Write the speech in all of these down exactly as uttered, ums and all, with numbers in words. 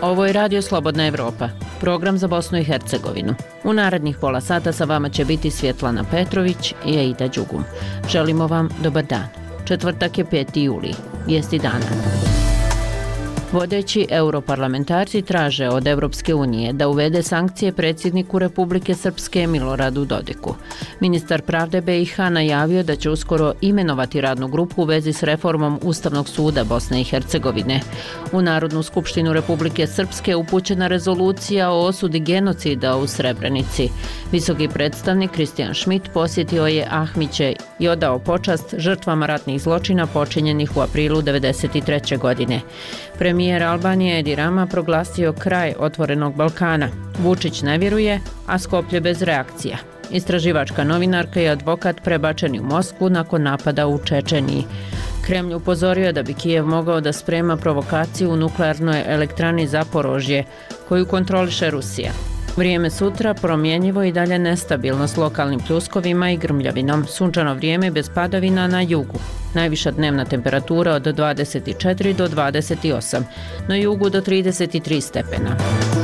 Ovo je Radio Slobodna Evropa, program za Bosnu i Hercegovinu. U narednih pola sata sa vama će biti Svjetlana Petrović i Aida Đugum. Želimo vam dobar dan. Četvrtak je peti juli. Vijesti dana. Vodeći europarlamentarci traže od Evropske unije da uvede sankcije predsjedniku Republike Srpske Miloradu Dodiku. Ministar pravde B i H najavio da će uskoro imenovati radnu grupu u vezi s reformom Ustavnog suda Bosne i Hercegovine. U Narodnu skupštinu Republike Srpske upućena rezolucija o osudi genocida u Srebrenici. Visoki predstavnik Kristijan Schmidt posjetio je Ahmiće i odao počast žrtvama ratnih zločina počinjenih u aprilu devedeset treće. godine. Premijer Albanije Edi Rama proglasio kraj Otvorenog Balkana. Vučić ne vjeruje, a Skoplje bez reakcija. Istraživačka novinarka i advokat prebačeni u Moskvu nakon napada u Čečeniji. Kremlj upozorio da bi Kijev mogao da sprema provokaciju u nuklearnoj elektrani Zaporožje, koju kontroliše Rusija. Vrijeme sutra promjenjivo i dalje nestabilno s lokalnim pljuskovima i grmljavinom. Sunčano vrijeme bez padavina na jugu. Najviša dnevna temperatura od dvadeset četiri do dvadeset osam, na jugu do trideset tri stepena.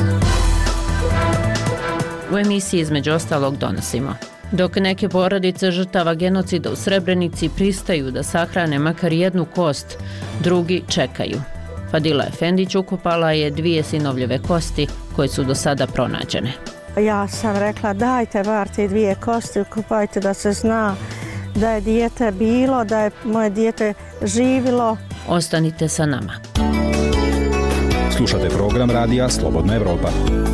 U emisiji između ostalog donosimo: dok neke porodice žrtava genocida u Srebrenici pristaju da sahrane makar jednu kost, drugi čekaju. Fadila Efendić ukopala je dvije sinovljeve kosti koje su do sada pronađene. Ja sam rekla dajte bar te dvije kosti, ukopajte da se zna da je dijete bilo, da je moje dijete živilo. Ostanite sa nama. Slušate program Radija Slobodna Evropa.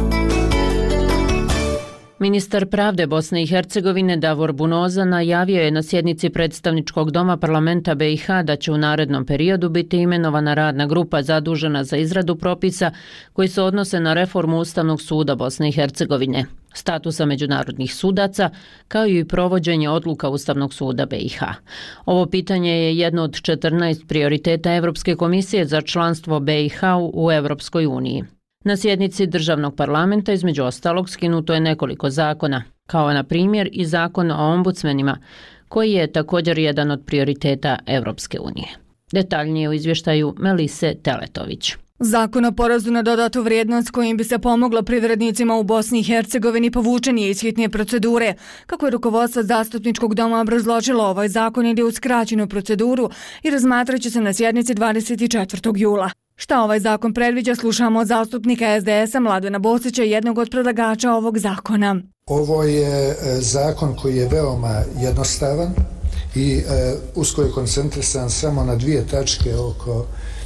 Ministar pravde Bosne i Hercegovine Davor Bunoza najavio je na sjednici predstavničkog doma parlamenta B i H da će u narednom periodu biti imenovana radna grupa zadužena za izradu propisa koji se odnose na reformu Ustavnog suda Bosne i Hercegovine, statusa međunarodnih sudaca, kao i provođenje odluka Ustavnog suda B i H. Ovo pitanje je jedno od četrnaest prioriteta Evropske komisije za članstvo B i H u Evropskoj uniji. Na sjednici državnog parlamenta između ostalog skinuto je nekoliko zakona, kao na primjer i zakon o ombudsmenima, koji je također jedan od prioriteta Evropske unije. Detaljnije u izvještaju Melise Teletović. Zakon o porezu na dodatu vrijednost kojim bi se pomoglo privrednicima u Bosni i Hercegovini povučen je iz hitne procedure. Kako je rukovodstvo zastupničkog doma obrazložilo, ovaj zakon ide u skraćenu proceduru i razmatrat će se na sjednici dvadeset četvrtog jula. Šta ovaj zakon predviđa, slušamo od zastupnika S D S-a Mladena Bosića, jednog od predlagača ovog zakona. Ovo je zakon koji je veoma jednostavan i usko je koncentrisan samo na dvije tačke oko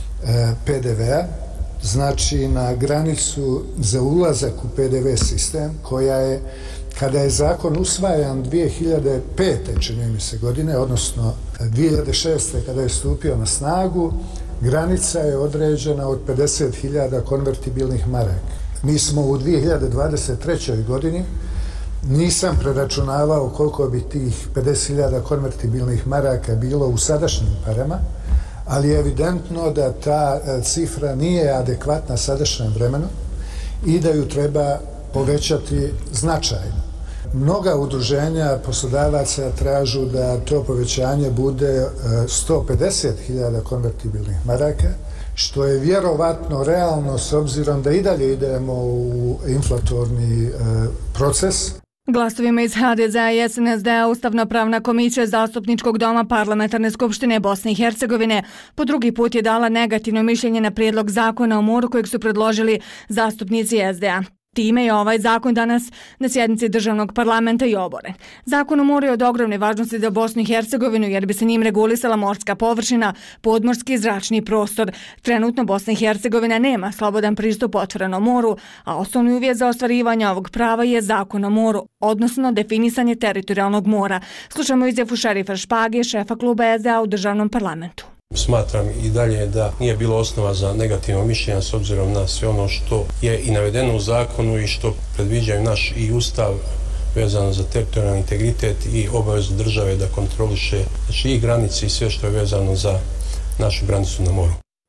P D V-a, znači na granicu za ulazak u P D V sistem, koja je, kada je zakon usvajan dvije hiljade pete. čini mi se godine, odnosno dvije hiljade šeste. kada je stupio na snagu, granica je određena od pedeset hiljada konvertibilnih maraka. Mi smo u dvije hiljade dvadeset trećoj. godini, nisam preračunavao koliko bi tih pedeset hiljada konvertibilnih maraka bilo u sadašnjim parama, ali je evidentno da ta cifra nije adekvatna sadašnjem vremenu i da ju treba povećati značajno. Mnoga udruženja poslodavaca tražu da to povećanje bude sto pedeset hiljada konvertibilnih maraka, što je vjerovatno realno s obzirom da i dalje idemo u inflatorni proces. Glasovima iz H D Z-a i S N S D-a Ustavno-pravna komisija Zastupničkog doma Parlamentarne skupštine Bosne i Hercegovine po drugi put je dala negativno mišljenje na prijedlog zakona o moru kojeg su predložili zastupnici S D A. Time je ovaj zakon danas na sjednici državnog parlamenta i oboren. Zakon o moru je od ogromne važnosti za Bosnu i Hercegovinu jer bi se njim regulisala morska površina, podmorski i zračni prostor. Trenutno Bosna i Hercegovina nema slobodan pristup otvorenom moru, a osnovni uvjet za ostvarivanje ovog prava je zakon o moru, odnosno definisanje teritorijalnog mora. Slušamo izjavu šerifa Špage, šefa kluba S D A u državnom parlamentu. Smatram i dalje da nije bilo osnova za negativno mišljenje s obzirom na sve ono što je i navedeno u zakonu i što predviđaju naš i ustav vezano za teritorijalni integritet i obavezu države da kontroliše znači i granice i sve što je vezano za našu granicu na moru.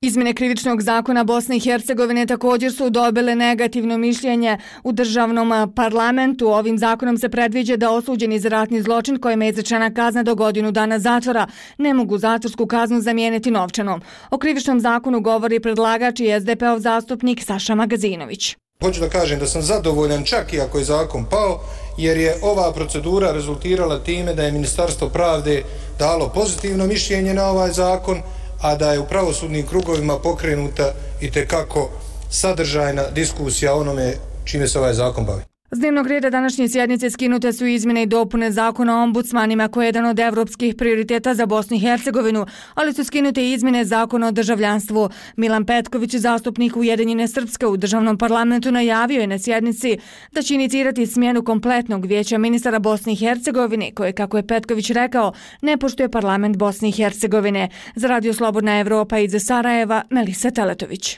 Izmjene krivičnog zakona Bosne i Hercegovine također su dobile negativno mišljenje u državnom parlamentu. Ovim zakonom se predviđa da osuđeni za ratni zločin kojima je izrečena kazna do godinu dana zatvora ne mogu zatvorsku kaznu zamijeniti novčanom. O krivičnom zakonu govori predlagač i es de pe ov zastupnik Saša Magazinović. Hoću da kažem da sam zadovoljan čak i ako je zakon pao, jer je ova procedura rezultirala time da je Ministarstvo pravde dalo pozitivno mišljenje na ovaj zakon, a da je u pravosudnim krugovima pokrenuta itekako sadržajna diskusija o onome čime se ovaj zakon bavi. S dnevnog reda današnje sjednice skinute su izmjene i dopune zakona o ombudsmanima koji je jedan od evropskih prioriteta za Bosnu i Hercegovinu, ali su skinute i izmjene zakona o državljanstvu. Milan Petković, zastupnik Ujedinjene Srpske u državnom parlamentu, najavio je na sjednici da će inicirati smjenu kompletnog vijeća ministara Bosne i Hercegovine, koje, kako je Petković rekao, ne poštuje parlament Bosne i Hercegovine. Za Radio Slobodna Evropa iz Sarajeva, Melisa Teletović.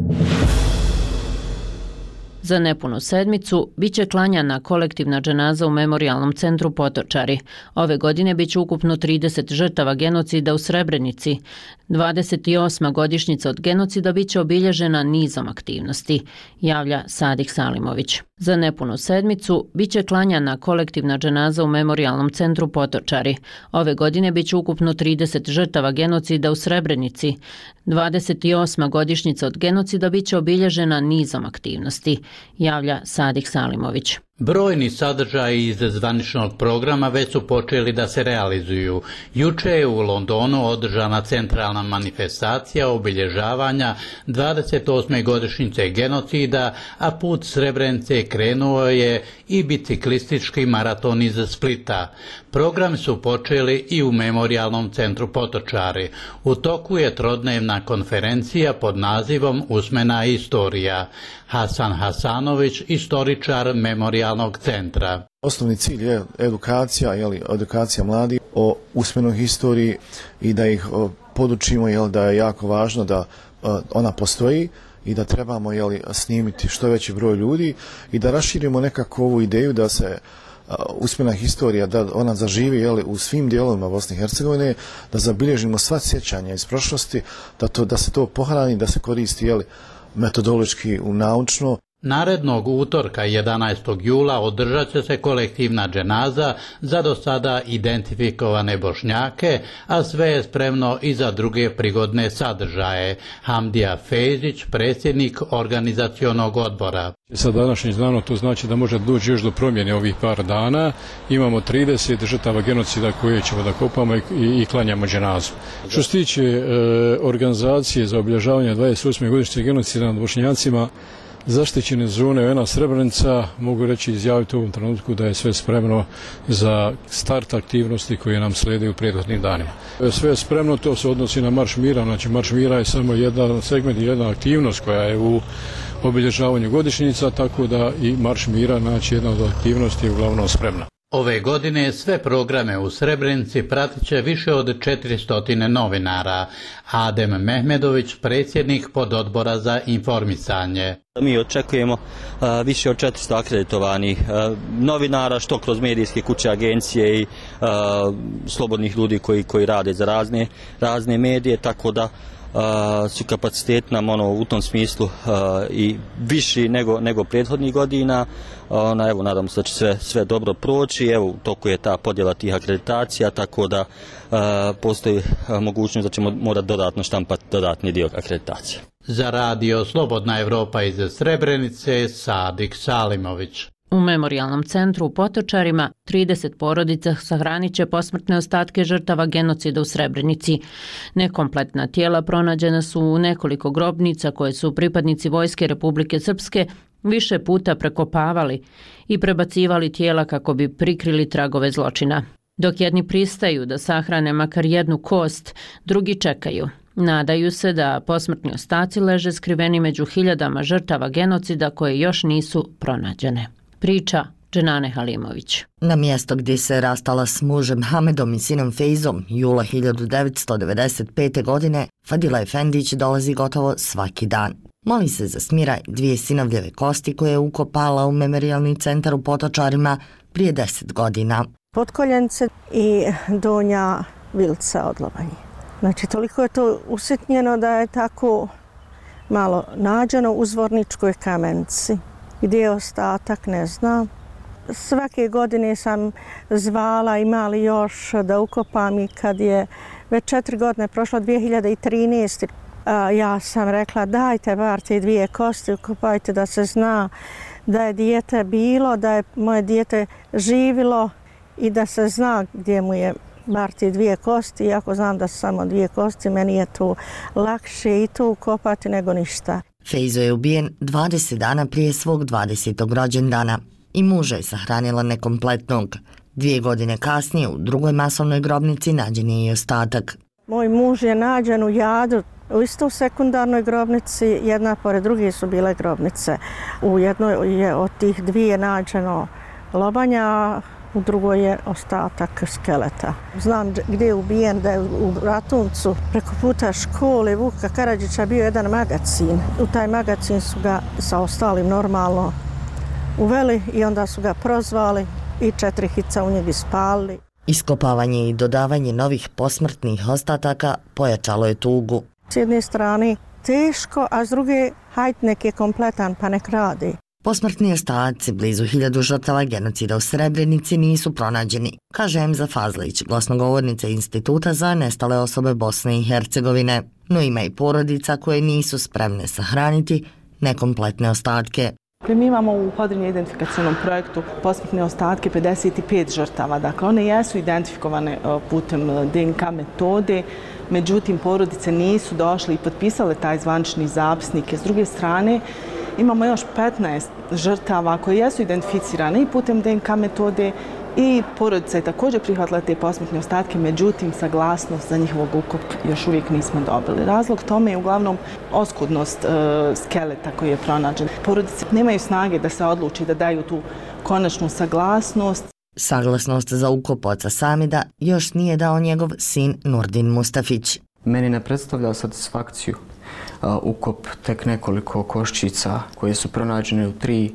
Za nepunu sedmicu biće klanjana kolektivna dženaza u memorijalnom centru Potočari. Ove godine biće ukupno trideset žrtava genocida u Srebrenici. dvadeset osma godišnjica od genocida biće obilježena nizom aktivnosti, javlja Sadik Salimović. Za nepunu sedmicu biće klanjana kolektivna dženaza u memorijalnom centru Potočari. Ove godine biće ukupno trideset žrtava genocida u Srebrenici. dvadeset osma godišnjica od genocida biće obilježena nizom aktivnosti, javlja Sadik Salimović. Brojni sadržaji iz zvaničnog programa već su počeli da se realizuju. Juče je u Londonu održana centralna manifestacija obilježavanja dvadeset osme godišnjice genocida, a put Srebrenice krenuo je i biciklistički maraton iz Splita. Programi su počeli i u memorijalnom centru Potočari. U toku je trodnevna konferencija pod nazivom Usmena istorija. Hasan Hasanović, istoričar memorijalnog centra. Osnovni cilj je edukacija, jeli, edukacija mladih o usmenoj historiji i da ih podučimo, jeli, da je jako važno da ona postoji i da trebamo, jeli, snimiti što veći broj ljudi i da raširimo nekako ovu ideju da se usmena historija, da ona zaživi, jeli, u svim dijelovima Bosne i Hercegovine, da zabilježimo sva sjećanja iz prošlosti, da, to, da se to pohrani, da se koristi, jeli, metodološki u naučno. Narednog utorka jedanaestog jula održat će se kolektivna dženaza za do sada identifikovane Bošnjake, a sve je spremno i za druge prigodne sadržaje. Hamdija Fejzić, predsjednik organizacionog odbora. Sa današnjim danom to znači da može doći još do promjene ovih par dana. Imamo trideset žrtava genocida koje ćemo da kopamo i, i, i klanjamo dženazu. Što se tiče e, organizacije za obilježavanje dvadeset osme godišnjice genocida nad Bošnjacima, zaštićene zone U N-a Srebrenica, mogu reći izjaviti u ovom trenutku da je sve spremno za start aktivnosti koje nam slijede u prethodnim danima. Sve je spremno, to se odnosi na Marš mira, znači Marš mira je samo jedan segment i jedna aktivnost koja je u obilježavanju godišnjica, tako da i Marš mira, znači jedna od aktivnosti je uglavnom spremna. Ove godine sve programe u Srebrenici pratit će više od četiristo novinara. Adem Mehmedović, predsjednik pododbora za informisanje. Mi očekujemo a, više od četiristo akreditovanih a, novinara, što kroz medijske kuće, agencije i a, slobodnih ljudi koji, koji rade za razne, razne medije, tako da a, su kapacitet nam ono, u tom smislu a, i viši nego, nego prethodnih godina. Ona, evo, nadam se da će sve, sve dobro proći. Evo, u toku je ta podjela tih akreditacija, tako da a, postoji a, mogućnost da ćemo morati dodatno štampati dodatni dio akreditacije. Za Radio Slobodna Evropa iz Srebrenice, Sadik Salimović. U memorijalnom centru u Potočarima trideset porodica sahranit će posmrtne ostatke žrtava genocida u Srebrenici. Nekompletna tijela pronađena su u nekoliko grobnica koje su pripadnici Vojske Republike Srpske više puta prekopavali i prebacivali tijela kako bi prikrili tragove zločina. Dok jedni pristaju da sahrane makar jednu kost, drugi čekaju. Nadaju se da posmrtni ostaci leže skriveni među hiljadama žrtava genocida koje još nisu pronađene. Priča Dženane Halimović. Na mjesto gdje se rastala s mužem Hamedom i sinom Fejzom jula hiljadu devetsto devedeset pete. godine, Fadila Efendić dolazi gotovo svaki dan. Moli se za smiraj dvije sinovljeve kosti koje je ukopala u memorijalni centar u Potočarima prije deset godina. Potkoljence i donja vilca od lobanje. Znači, toliko je to usitnjeno da je tako malo nađeno u Zvorničkoj Kamenici. Gdje je ostatak, ne znam. Svake godine sam zvala, ima li još da ukopam i kad je već četiri godine prošlo, dvije hiljade trinaeste. Ja sam rekla dajte bar te dvije kosti, ukopajte da se zna da je dijete bilo, da je moje dijete živilo i da se zna gdje mu je bar te dvije kosti. Iako znam da su samo dvije kosti, meni je tu lakše i tu ukopati nego ništa. Fejzo je ubijen dvadeset dana prije svog dvadesetog rođendana i muža je sahranila nekompletnog. Dvije godine kasnije u drugoj masovnoj grobnici nađen je i ostatak. Moj muž je nađen u Jadru, u istoj sekundarnoj grobnici, jedna pored druge su bile grobnice. U jednoj je od tih dvije nađeno lobanja, u drugoj je ostatak skeleta. Znam gdje je ubijen, da je u Ratuncu preko puta škole Vuka Karadžića bio jedan magacin. U taj magacin su ga sa ostalim normalno uveli i onda su ga prozvali i četiri hica u njeg ispalili. Iskopavanje i dodavanje novih posmrtnih ostataka pojačalo je tugu. S jedne strane teško, a s druge hajt nek je kompletan pa nek radi. Posmrtni ostaci blizu hiljadu žrtava genocida u Srebrenici nisu pronađeni, kaže Emza Fazlić, glasnogovornica Instituta za nestale osobe Bosne i Hercegovine. No ima i porodica koje nisu spremne sahraniti nekompletne ostatke. Mi imamo u Podrinje identifikacionom projektu posmrtne ostatke pedeset pet žrtava. Dakle, one jesu identifikovane putem D N K metode, međutim, porodice nisu došle i potpisale taj zvanični zapisnik. S druge strane, imamo još petnaest žrtava koje jesu identificirane i putem D N K metode i porodica je također prihvatila te posmrtne ostatke, međutim, saglasnost za njihovog ukop još uvijek nismo dobili. Razlog tome je uglavnom oskudnost e, skeleta koji je pronađen. Porodice nemaju snage da se odluči da daju tu konačnu saglasnost. Saglasnost za ukop oca Samida još nije dao njegov sin Nurdin Mustafić. Meni ne predstavlja satisfakciju uh, ukop tek nekoliko koščica koje su pronađene u tri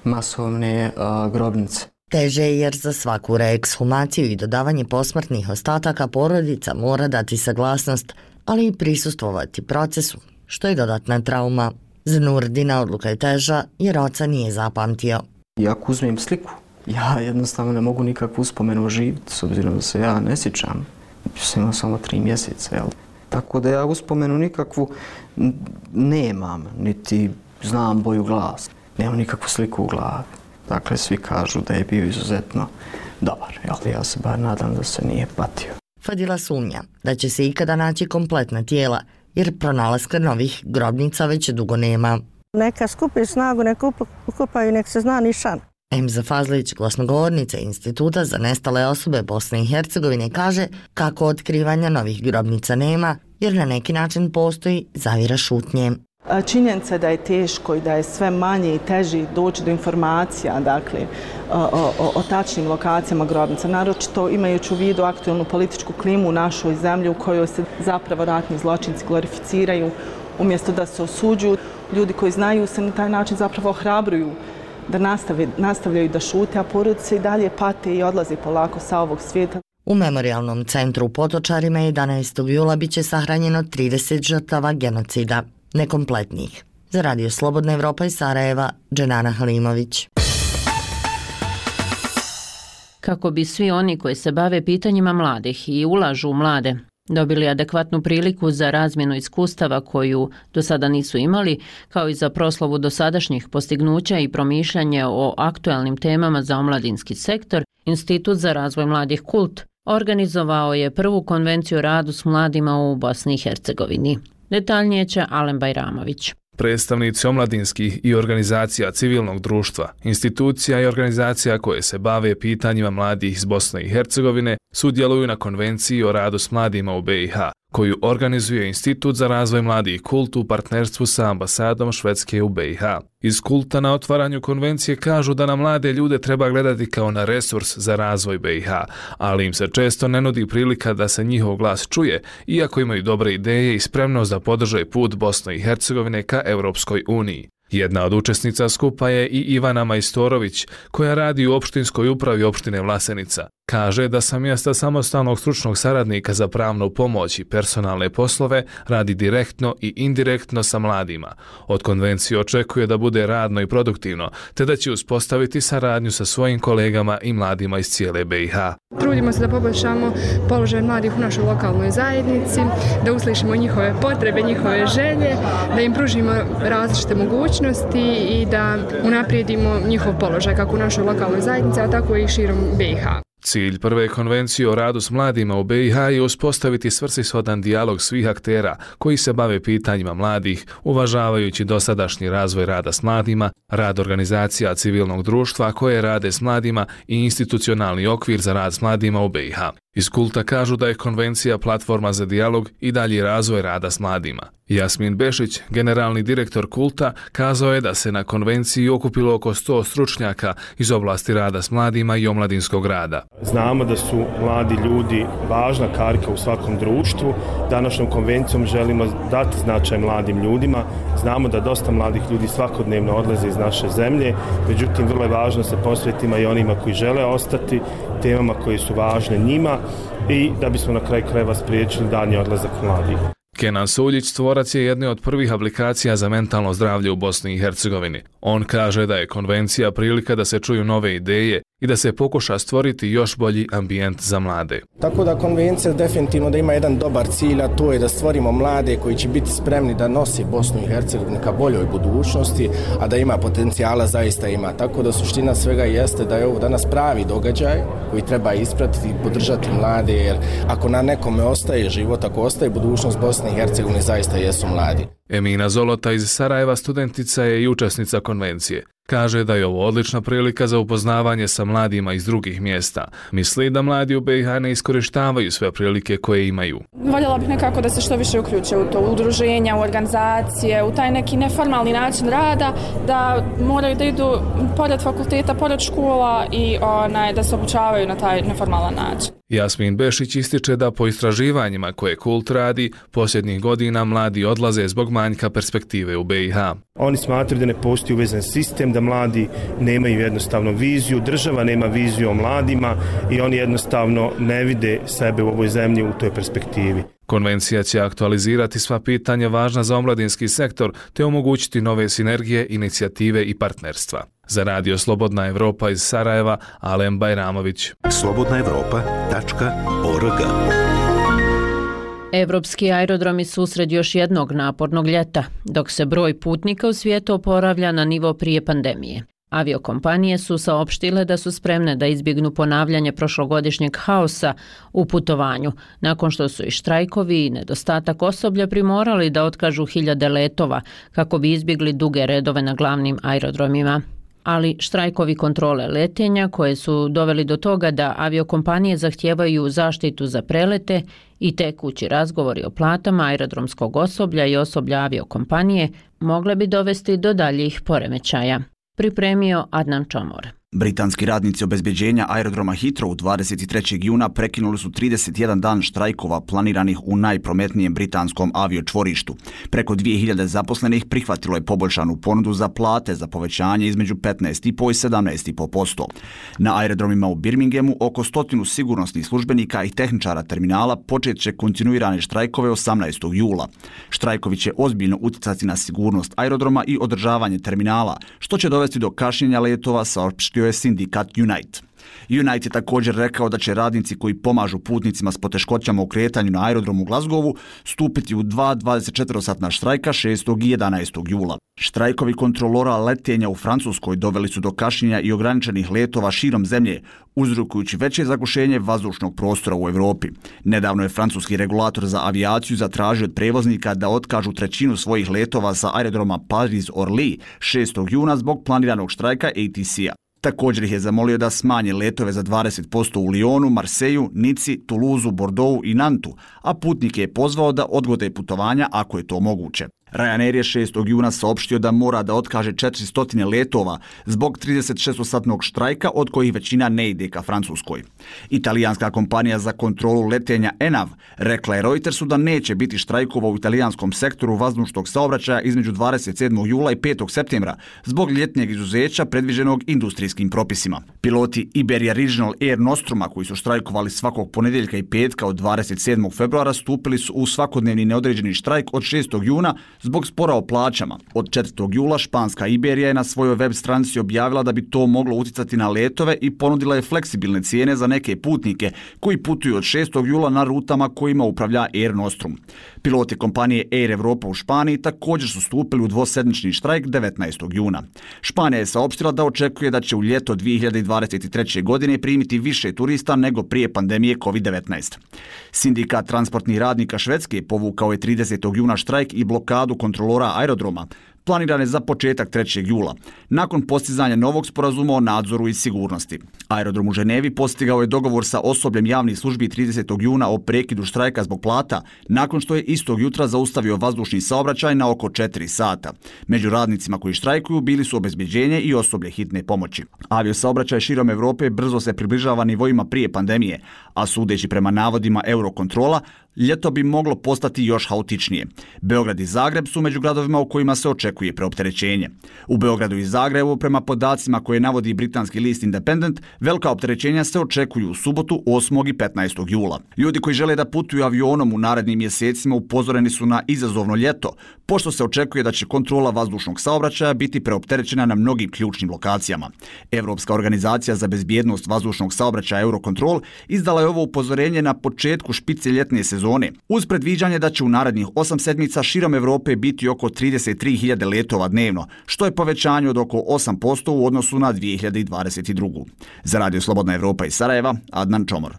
masovne uh, grobnice. Teže je jer za svaku reekshumaciju i dodavanje posmrtnih ostataka porodica mora dati saglasnost, ali i prisustvovati procesu, što je dodatna trauma. Za Nurdina odluka je teža jer oca nije zapamtio. I ako uzmem sliku, ja jednostavno ne mogu nikakvu uspomenu oživiti, s obzirom da se ja ne sjećam. Sam imao samo tri mjeseca, jel? Tako da ja uspomenu nikakvu nemam, niti znam boju glasa. Nemam nikakvu sliku u glavi. Dakle, svi kažu da je bio izuzetno dobar, ali ja se bar nadam da se nije patio. Fadila sumnja da će se ikada naći kompletna tijela, jer pronalaska novih grobnica već dugo nema. Neka skupi snagu, neka ukopaju, nek se zna nišan. Emza Fazlić, glasnogovornica Instituta za nestale osobe Bosne i Hercegovine, kaže kako otkrivanja novih grobnica nema, jer na neki način postoji zavjera šutnje. Činjenica da je teško i da je sve manje i teži doći do informacija, dakle, o, o, o tačnim lokacijama grobnica, naročito imajući u vidu aktualnu političku klimu u našoj zemlji u kojoj se zapravo ratni zločinci glorificiraju, umjesto da se osuđuju. Ljudi koji znaju se na taj način zapravo ohrabruju da nastave, nastavljaju da šute, a porodice i dalje pate i odlaze polako sa ovog svijeta. U Memorialnom centru u Potočarima jedanaestog jula biće sahranjeno trideset žrtava genocida, nekompletnih. Za Radio Slobodna Evropa iz Sarajeva, Dženana Halimović. Kako bi svi oni koji se bave pitanjima mladih i ulažu u mlade dobili adekvatnu priliku za razmjenu iskustava koju do sada nisu imali, kao i za proslavu dosadašnjih postignuća i promišljanje o aktualnim temama za omladinski sektor, Institut za razvoj mladih Kult organizovao je prvu konvenciju o radu s mladima u Bosni i Hercegovini. Detaljnije će Alen Bajramović. Predstavnici omladinskih i organizacija civilnog društva, institucija i organizacija koje se bave pitanjima mladih iz Bosne i Hercegovine sudjeluju na konvenciji o radu s mladima u B i H, koju organizuje Institut za razvoj mladih Kult u partnerstvu sa ambasadom Švedske u B i H. Iz Kulta na otvaranju konvencije kažu da na mlade ljude treba gledati kao na resurs za razvoj B i H, ali im se često ne nudi prilika da se njihov glas čuje, iako imaju dobre ideje i spremnost da podrže put Bosne i Hercegovine ka Europskoj uniji. Jedna od učesnica skupa je i Ivana Majstorović, koja radi u opštinskoj upravi opštine Vlasenica. Kaže da sa mjesta samostalnog stručnog saradnika za pravnu pomoć i personalne poslove radi direktno i indirektno sa mladima. Od konvencije očekuje da bude radno i produktivno, te da će uspostaviti saradnju sa svojim kolegama i mladima iz cijele B i H. Trudimo se da poboljšamo položaj mladih u našoj lokalnoj zajednici, da uslišimo njihove potrebe, njihove želje, da im pružimo različite mogućnosti i da unaprijedimo njihov položaj kako u našoj lokalnoj zajednici, a tako i širom B i H. Cilj prve konvencije o radu s mladima u B i H je uspostaviti svrsishodan dijalog svih aktera koji se bave pitanjima mladih, uvažavajući dosadašnji razvoj rada s mladima, rad organizacija civilnog društva koje rade s mladima i institucionalni okvir za rad s mladima u B i H. Iz Kulta kažu da je konvencija platforma za dijalog i dalji razvoj rada s mladima. Jasmin Bešić, generalni direktor Kulta, kazao je da se na konvenciji okupilo oko sto stručnjaka iz oblasti rada s mladima i omladinskog rada. Znamo da su mladi ljudi važna karika u svakom društvu. Današnjom konvencijom želimo dati značaj mladim ljudima. Znamo da dosta mladih ljudi svakodnevno odlaze iz naše zemlje, međutim vrlo je važno se posvetiti i onima koji žele ostati, temama koje su važne njima i da bismo na kraju krajeva spriječili daljnji odlazak mladih. Kenan Suljić tvorac je jedne od prvih aplikacija za mentalno zdravlje u Bosni i Hercegovini. On kaže da je konvencija prilika da se čuju nove ideje i da se pokuša stvoriti još bolji ambijent za mlade. Tako da konvencija definitivno da ima jedan dobar cilj, a to je da stvorimo mlade koji će biti spremni da nosi Bosnu i Hercegovinu ka boljoj budućnosti, a da ima potencijala, zaista ima. Tako da suština svega jeste da je ovo danas pravi događaj koji treba ispratiti i podržati mlade, jer ako na nekome ostaje život, ako ostaje budućnost Bosne i Hercegovine, zaista jesu mladi. Emina Zolota iz Sarajeva studentica je i učesnica konvencije. Kaže da je ovo odlična prilika za upoznavanje sa mladima iz drugih mjesta. Misli da mladi u B i H ne iskorištavaju sve prilike koje imaju. Voljela bih nekako da se što više uključe u to, u udruženja, u organizacije, u taj neki neformalni način rada, da moraju da idu pored fakulteta, pored škola i onaj, da se obučavaju na taj neformalan način. Jasmin Bešić ističe da po istraživanjima koje Kult radi, posljednjih godina mladi odlaze zbog manjka perspektive u B i H. Oni smatraju da ne postoji uvezan sistem, da mladi nemaju jednostavno viziju, država nema viziju o mladima i oni jednostavno ne vide sebe u ovoj zemlji u toj perspektivi. Konvencija će aktualizirati sva pitanja važna za omladinski sektor te omogućiti nove sinergije, inicijative i partnerstva. Za Radio Slobodna Evropa iz Sarajeva, Alem Bajramović. slobodna evropa tačka org. Evropski aerodromi su usred još jednog napornog ljeta, dok se broj putnika u svijetu oporavlja na nivo prije pandemije. Aviokompanije su saopštile da su spremne da izbjegnu ponavljanje prošlogodišnjeg haosa u putovanju, nakon što su i štrajkovi i nedostatak osoblja primorali da otkažu hiljade letova kako bi izbjegli duge redove na glavnim aerodromima. Ali štrajkovi kontrole letenja koje su doveli do toga da aviokompanije zahtijevaju zaštitu za prelete i tekući razgovori o platama aerodromskog osoblja i osoblja aviokompanije mogle bi dovesti do daljih poremećaja. Pripremio Adnan Čomor. Britanski radnici obezbeđenja aerodroma Heathrow dvadeset trećeg juna prekinuli su trideset jedan dan štrajkova planiranih u najprometnijem britanskom aviočvorištu. Preko dvije hiljade zaposlenih prihvatilo je poboljšanu ponudu za plate za povećanje između petnaest i sedamnaest i po posto. Na aerodromima u Birminghamu oko stotinu sigurnosnih službenika i tehničara terminala počet će kontinuirane štrajkove osamnaestog jula. Štrajkovi će ozbiljno utjecati na sigurnost aerodroma i održavanje terminala, što će dovesti do kašnjenja letova, saopštio je sindikat Unite. Unite je također rekao da će radnici koji pomažu putnicima s poteškoćama u kretanju na aerodromu u Glasgowu stupiti u dva dvadesetčetvorosatna štrajka šestog i jedanaestog jula. Štrajkovi kontrolora letenja u Francuskoj doveli su do kašnjenja i ograničenih letova širom zemlje, uzrokujući veće zagušenje vazdušnog prostora u Europi. Nedavno je francuski regulator za avijaciju zatražio od prevoznika da otkažu trećinu svojih letova sa aerodroma Paris-Orly šestog juna zbog planiranog štrajka A T C-a. Također ih je zamolio da smanje letove za dvadeset posto u Lyonu, Marseju, Nici, Toulouseu, Bordeauxu i Nantu, a putnike je pozvao da odgode putovanja ako je to moguće. Ryanair je šestog juna saopštio da mora da otkaže četiristo letova zbog tridesetšestosatnog štrajka, od kojih većina ne ide ka Francuskoj. Italijanska kompanija za kontrolu letenja E N A V rekla je Reutersu da neće biti štrajkova u italijanskom sektoru vazdušnog saobraćaja između dvadeset sedmog jula i petog septembra zbog ljetnjeg izuzeća predviđenog industrijskim propisima. Piloti Iberia Regional Air Nostruma, koji su štrajkovali svakog ponedjeljka i petka od dvadeset sedmog februara, stupili su u svakodnevni neodređeni štrajk od šestog juna zbog spora o plaćama. Od četvrtog jula španska Iberija je na svojoj web stranici objavila da bi to moglo uticati na letove i ponudila je fleksibilne cijene za neke putnike koji putuju od šestog jula na rutama kojima upravlja Air Nostrum. Piloti kompanije Air Europa u Španiji također su stupili u dvosedmični štrajk devetnaestog juna. Španija je saopštila da očekuje da će u ljeto dvije hiljade dvadeset treće. godine primiti više turista nego prije pandemije kovid devetnaest. Sindikat transportnih radnika Švedske povukao je tridesetog juna štrajk i blokadu kontrolora aerodroma, planirane za početak trećeg jula, nakon postizanja novog sporazuma o nadzoru i sigurnosti. Aerodrom u Ženevi postigao je dogovor sa osobljem javnih službi tridesetog juna o prekidu štrajka zbog plata, nakon što je istog jutra zaustavio vazdušni saobraćaj na oko četiri sata. Među radnicima koji štrajkuju bili su obezbeđenje i osoblje hitne pomoći. Aviosaobraćaj širom Evrope brzo se približava nivoima prije pandemije, a sudeći prema navodima Eurokontrola, ljeto bi moglo postati još haotičnije. Beograd i Zagreb su među gradovima u kojima se očekuje preopterećenje. U Beogradu i Zagrebu, prema podacima koje navodi britanski list Independent, velika opterećenja se očekuju u subotu osmog i petnaestog jula. Ljudi koji žele da putuju avionom u narednim mjesecima upozoreni su na izazovno ljeto, pošto se očekuje da će kontrola vazdušnog saobraćaja biti preopterećena na mnogim ključnim lokacijama. Evropska organizacija za bezbjednost vazdušnog saobraćaja Eurocontrol izdala je ovo upozorenje na početku špice ljetne sezone, uz predviđanje da će u narednih osam sedmica širom Evrope biti oko trideset tri hiljade letova dnevno, što je povećanje od oko osam posto u odnosu na dvije hiljade dvadeset drugu. Za Radio Slobodna Evropa iz Sarajeva, Adnan Čomor.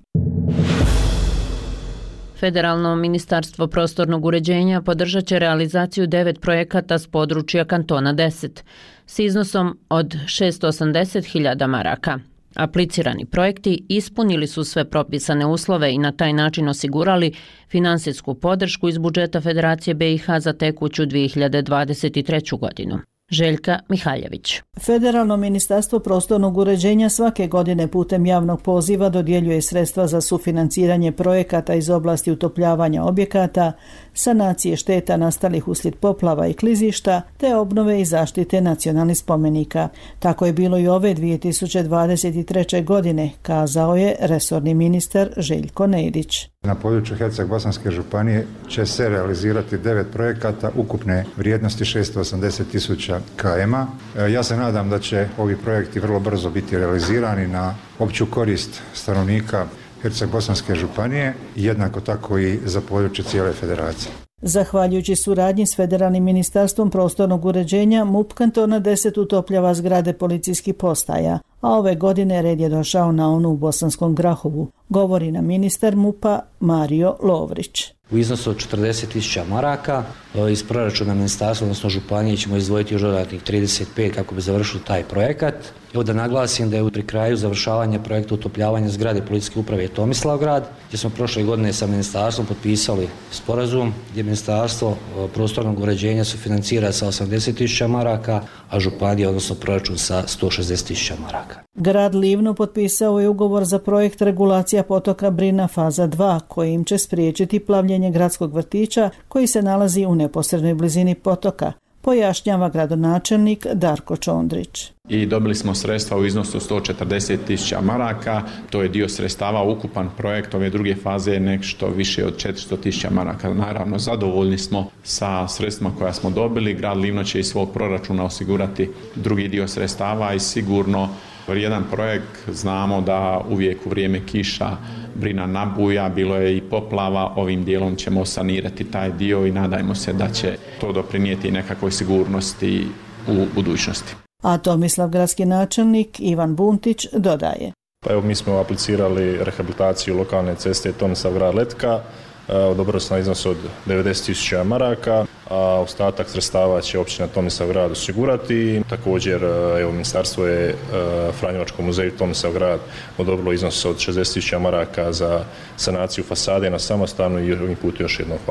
Federalno ministarstvo prostornog uređenja podržat će realizaciju devet projekata s područja kantona deset s iznosom od šesto osamdeset hiljada maraka. Aplicirani projekti ispunili su sve propisane uslove i na taj način osigurali finansijsku podršku iz budžeta Federacije B i H za tekuću dvije hiljade dvadeset treću. godinu. Željka Mihaljević. Federalno ministarstvo prostornog uređenja svake godine putem javnog poziva dodjeljuje sredstva za sufinanciranje projekata iz oblasti utopljavanja objekata, sanacije šteta nastalih uslijed poplava i klizišta, te obnove i zaštite nacionalnih spomenika. Tako je bilo i ove dvije tisuće dvadeset treće. godine, kazao je resorni ministar Željko Nedić. Na području Herceg-Bosanske županije će se realizirati devet projekata ukupne vrijednosti šesto osamdeset tisuća km. Ja se nadam da će ovi projekti vrlo brzo biti realizirani na opću korist stanovnika Herceg-Bosanske županije i jednako tako i za područje cijele federacije. Zahvaljujući suradnji s Federalnim ministarstvom prostornog uređenja, M U P kantona deset utopljava zgrade policijskih postaja, a ove godine red je došao na onu u Bosanskom Grahovu, govori nam ministar M U P-a Mario Lovrić. U iznosu od četrdeset tisuća maraka iz proračuna ministarstva, odnosno županije, ćemo izdvojiti još dodatnih trideset pet kako bi završili taj projekat. Evo da naglasim da je pri kraju završavanja projekta utopljavanja zgrade policijske uprave Tomislavgrad, gdje smo prošle godine sa ministarstvom potpisali sporazum gdje ministarstvo prostornog uređenja sufinancira sa osamdeset tisuća maraka, a županija, odnosno proračun, sa sto šezdeset tisuća maraka. Grad Livno potpisao je ugovor za projekt regulacija potoka Brina faza dva, kojim će spriječiti plavljenje gradskog vrtića koji se nalazi u neposrednoj blizini potoka, pojašnjava gradonačelnik Darko Čondrić. I dobili smo sredstva u iznosu sto četrdeset tisuća maraka, to je dio sredstava, ukupan projekt ove druge faze je nešto više od četiristo tisuća maraka. Naravno, zadovoljni smo sa sredstvima koja smo dobili, grad Livno će iz svog proračuna osigurati drugi dio sredstava i sigurno jedan projekt, znamo da uvijek u vrijeme kiša Brina nabuja, bilo je i poplava, ovim dijelom ćemo sanirati taj dio i nadajmo se da će to doprinijeti nekakvoj sigurnosti u budućnosti. A Tomislav gradski načelnik Ivan Buntić dodaje. Pa evo, mi smo aplicirali rehabilitaciju lokalne ceste Tomislavgrad-Letka, odobrili smo iznos od devedeset tisuća maraka, a ostatak sredstava će općina Tomislavgrad osigurati. Također, evo, ministarstvo je Franjevačkom muzeju Tomislavgrad odobrilo iznos od šezdeset tisuća maraka za sanaciju fasade na samostanu i ovim putem još jednom hvala.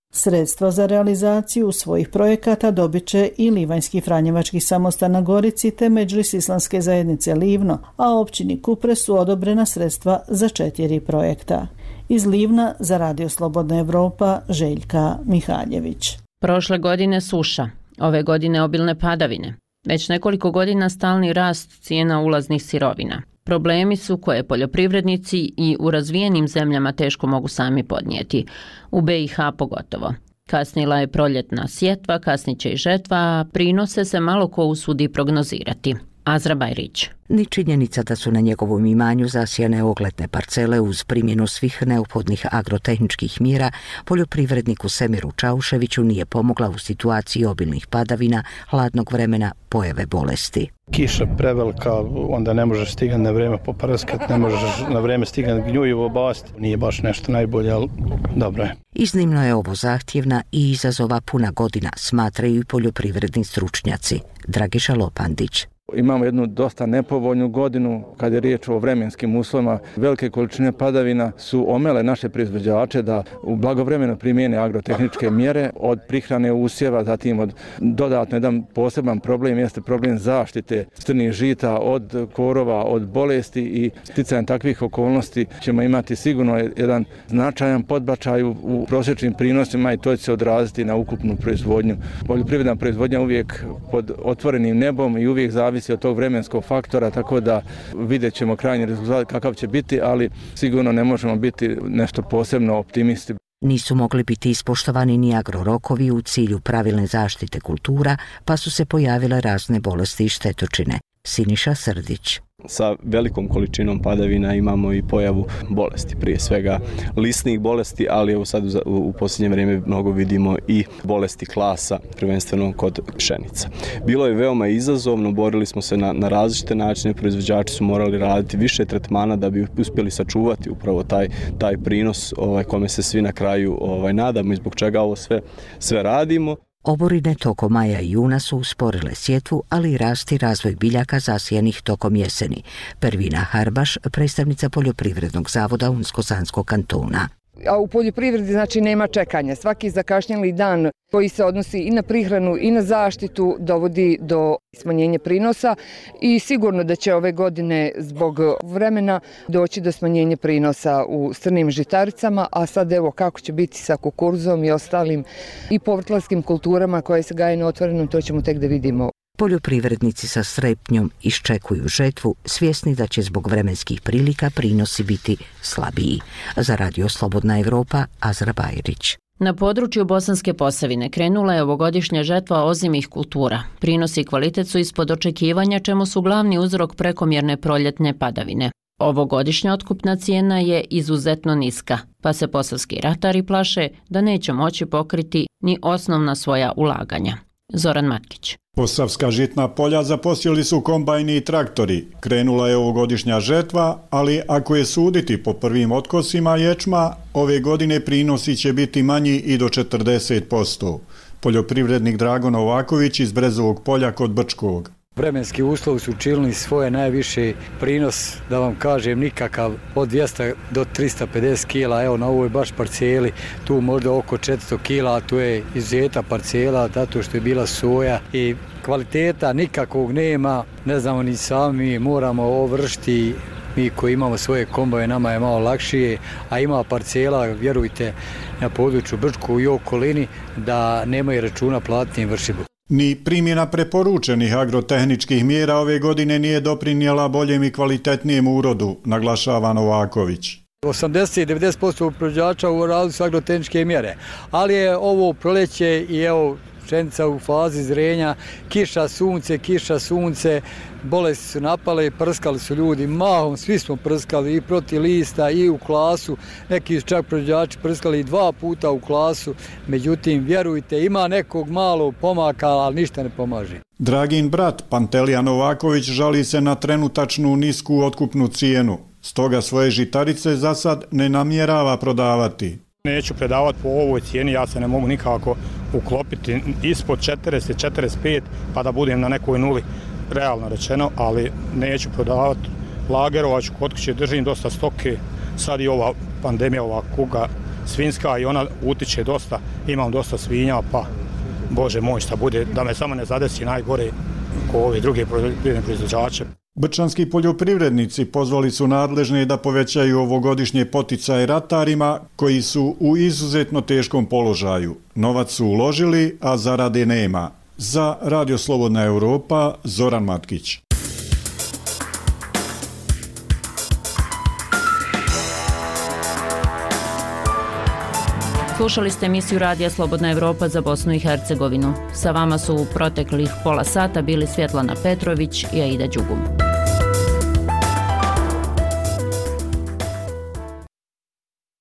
Sredstva za realizaciju svojih projekata dobit će i Livanjski Franjevački samostan na Gorici te Medžlis Islamske zajednice Livno, a općini Kupres su odobrena sredstva za četiri projekta. Iz Livna za Radio Slobodna Evropa Željka Mihaljević. Prošle godine suša, ove godine obilne padavine. Već nekoliko godina stalni rast cijena ulaznih sirovina. Problemi su koje poljoprivrednici i u razvijenim zemljama teško mogu sami podnijeti. U B i H pogotovo. Kasnila je proljetna sjetva, kasniće i žetva, a prinose se malo ko usudi prognozirati. Azra Bajrić. Ni činjenica da su na njegovom imanju zasijane ogledne parcele uz primjenu svih neophodnih agrotehničkih mjera poljoprivredniku Semiru Čauševiću nije pomogla u situaciji obilnih padavina, hladnog vremena, pojave bolesti. Kiša prevelika, onda ne možeš stigati na vrijeme poprskat, ne možeš na vrijeme stigati gnjujivo basti. Nije baš nešto najbolje, ali dobro je. Iznimno je ovo zahtjevna i izazova puna godina, smatraju i poljoprivredni stručnjaci. Dragiša Lopandić. Imamo jednu dosta nepovoljnu godinu kad je riječ o vremenskim uslovima. Velike količine padavina su omele naše proizvođače da u blagovremeno primijene agrotehničke mjere od prihrane usjeva, zatim od dodatno jedan poseban problem jeste problem zaštite strnih žita od korova, od bolesti i sticajem takvih okolnosti ćemo imati sigurno jedan značajan podbačaj u prosječnim prinosima i to će se odraziti na ukupnu proizvodnju. Poljoprivredna proizvodnja uvijek pod otvorenim nebom i uvijek zavisi od tog vremenskog faktora, tako da vidjet ćemo krajnji rezultat kakav će biti, ali sigurno ne možemo biti nešto posebno optimisti. Nisu mogli biti ispoštovani ni agrorokovi u cilju pravilne zaštite kultura, pa su se pojavile razne bolesti i štetočine. Siniša Srdić. Sa velikom količinom padavina imamo i pojavu bolesti, prije svega lisnih bolesti, ali evo sad u, u posljednje vrijeme mnogo vidimo i bolesti klasa, prvenstveno kod pšenica. Bilo je veoma izazovno, borili smo se na, na različite načine, proizvođači su morali raditi više tretmana da bi uspjeli sačuvati upravo taj, taj prinos ovaj, kome se svi na kraju ovaj, nadamo i zbog čega ovo sve, sve radimo. Oborine tokom maja i juna su usporile sjetvu, ali i rasti razvoj biljaka zasijanih tokom jeseni. Pervina Harbaš, predstavnica Poljoprivrednog zavoda Unsko-Sanskog kantona. A u poljoprivredi znači nema čekanja. Svaki zakašnjeli dan koji se odnosi i na prihranu i na zaštitu dovodi do smanjenja prinosa i sigurno da će ove godine zbog vremena doći do smanjenja prinosa u strnim žitaricama, a sad evo kako će biti sa kukuruzom i ostalim i povrtlarskim kulturama koje se gaje na otvorenom, to ćemo tek da vidimo. Poljoprivrednici sa strepnjom iščekuju žetvu, svjesni da će zbog vremenskih prilika prinosi biti slabiji. Za Radio Slobodna Evropa, Azra Bajrić. Na području Bosanske Posavine krenula je ovogodišnja žetva ozimih kultura. Prinosi i kvalitet su ispod očekivanja, čemu su glavni uzrok prekomjerne proljetne padavine. Ovogodišnja otkupna cijena je izuzetno niska, pa se posavski ratari plaše da neće moći pokriti ni osnovna svoja ulaganja. Zoran Matkić. Posavska žitna polja zaposjeli su kombajni i traktori. Krenula je ovogodišnja žetva, ali ako je suditi po prvim otkosima ječma, ove godine prinosi će biti manji i do četrdeset posto. Poljoprivrednik Drago Novaković iz Brezovog polja kod Brčkog. Vremenski uslovi su učinili svoje najviše prinos, da vam kažem nikakav, od dvjesto do tristo pedeset kila, evo na ovoj baš parceli, tu možda oko četiristo kila, a tu je izuzetna parcela, zato što je bila soja i kvaliteta nikakvog nema, ne znamo ni sami, moramo ovo vršiti, mi koji imamo svoje komboje, nama je malo lakšije, a ima parcela, vjerujte, na području Brčku i okolini, da nemaju računa platiti vršibu. Ni primjena preporučenih agrotehničkih mjera ove godine nije doprinijela boljem i kvalitetnijem urodu, naglašava Novaković. osamdeset do devedeset posto proizvođača u radu su agrotehničke mjere, ali je ovo proleće i evo pšenica u fazi zrenja, kiša, sunce, kiša, sunce, bolesti su napale, prskali su ljudi, mahom, svi smo prskali i protiv lista i u klasu, neki su čak proizvođači prskali i dva puta u klasu, međutim, vjerujte, ima nekog malo pomaka, ali ništa ne pomaže. Dragin brat Pantelija Novaković žali se na trenutačnu nisku otkupnu cijenu, stoga svoje žitarice za sad ne namjerava prodavati. Neću predavati po ovoj cijeni, ja se ne mogu nikako uklopiti ispod četrdeset, četrdeset pet pa da budem na nekoj nuli, realno rečeno, ali neću prodavati. Lagerovaću, kod kuće držim dosta stoke, sad i ova pandemija, ova kuga svinjska i ona utiče dosta, imam dosta svinja, pa Bože moj šta bude, da me samo ne zadesi najgore ko ovi drugi poljoprivredni proizvođače. Brčanski poljoprivrednici pozvali su nadležne da povećaju ovogodišnje poticaje ratarima koji su u izuzetno teškom položaju. Novac su uložili, a zarade nema. Za Radio Slobodna Europa, Zoran Matkić. Slušali ste emisiju Radija Slobodna Evropa za Bosnu i Hercegovinu. Sa vama su u proteklih pola sata bili Svjetlana Petrović i Aida Đugum.